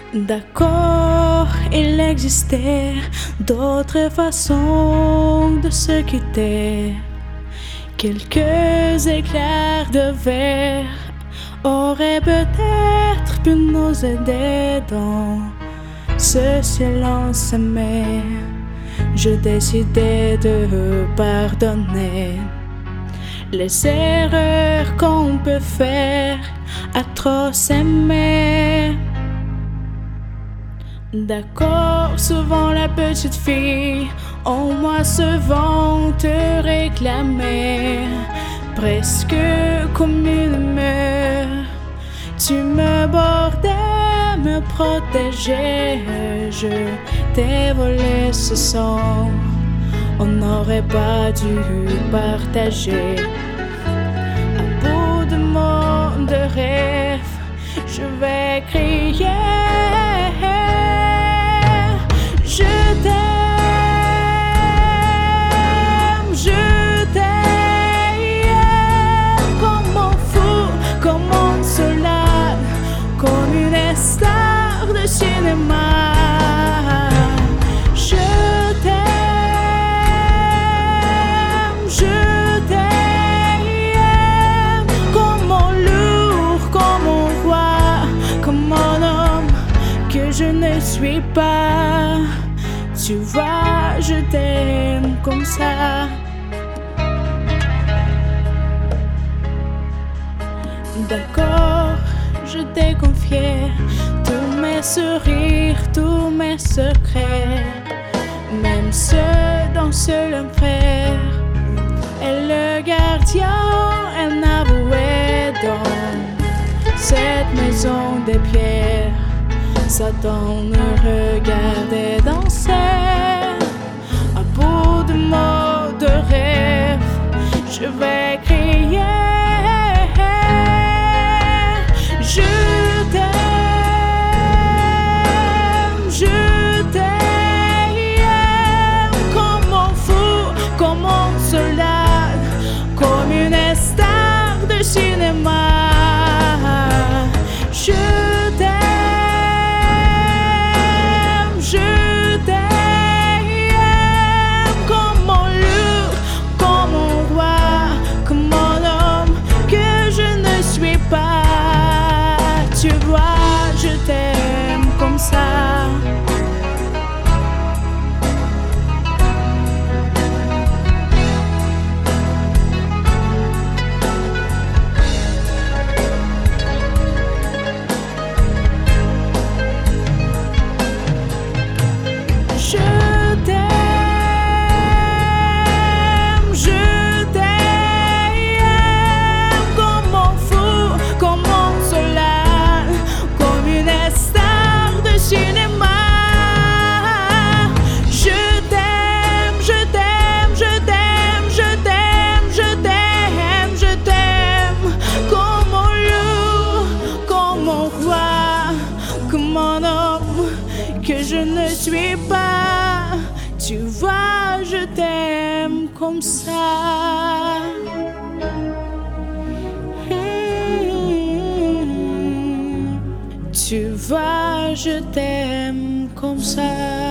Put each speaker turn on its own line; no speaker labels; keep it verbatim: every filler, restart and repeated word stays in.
D'accord, il existait d'autres façons de se quitter. Quelques éclairs de verre auraient peut-être pu nous aider dans ce silence, mais je décidais de pardonner les erreurs qu'on peut faire à trop s'aimer. D'accord, souvent la petite fille en moi se vante réclamer, presque comme une mère. Tu me bordais, me protégeais, je t'ai volé ce sang. On n'aurait pas dû partager. À bout de mots, de rêves, je vais crier. Je t'aime, je t'aime, comme un fou, comme un soldat, comme une star de cinéma. Je t'aime, je t'aime, comme un lourd, comme un roi, comme un homme que je ne suis pas. Tu vois, je t'aime comme ça. D'accord, je t'ai confié tous mes sourires, tous mes secrets, même ceux dans ce l'enfer. Et le gardien, elle n'avouait dans cette maison de pierre. Satan me regardait danser. À bout de mots, de rêves, je vais crier. Je t'aime, je t'aime, comme un fou, comme un soldat, comme une star de cinéma. Je t'aime. Tu vois, je t'aime comme ça. Je t'aime, je t'aime, comme un fou, comme un soldat, comme une star de cinéma. Je t'aime, je t'aime, je t'aime, je t'aime, je t'aime, je t'aime, comme un loup, comme un roi, comme un homme que je ne suis pas. Tu vois, je t'aime comme ça. Tu vois, je t'aime comme ça.